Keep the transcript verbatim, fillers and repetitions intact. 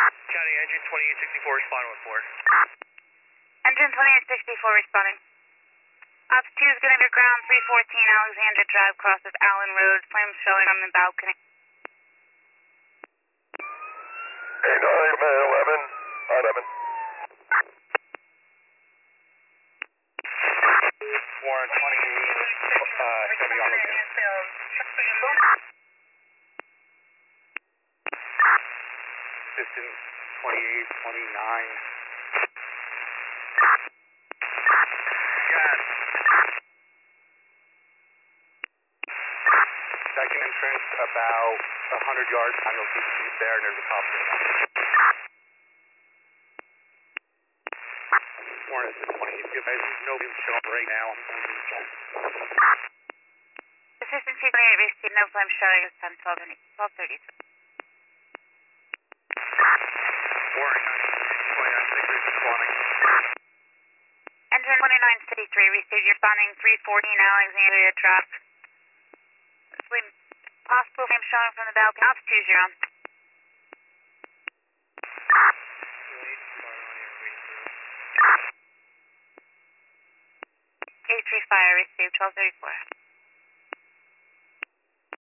County engine twenty-eight sixty-four, respond with four. Engine twenty-eight sixty-four responding. Ops two is going to be ground three fourteen Alexandra Drive, crosses Allen Road, flames showing on the balcony. eight nine eleven, eleven. Warren twenty-eight, uh, seventy on the Distance twenty-eight, twenty-nine. Gas. Second entrance about a hundred yards. I know he's there and there's a cop there. Warren, this is twenty-eight. There's no beam showing right now. Assistant two twenty-eight received no flame showing. It's ten twelve thirty-two. Warren, twenty-nine sixty-three responding. Engine twenty-nine sixty-three received your responding three fourteen Alexandria Drive. Flame, possible flame showing from the balcony. Ops two zero. eight three fire received twelve thirty-four.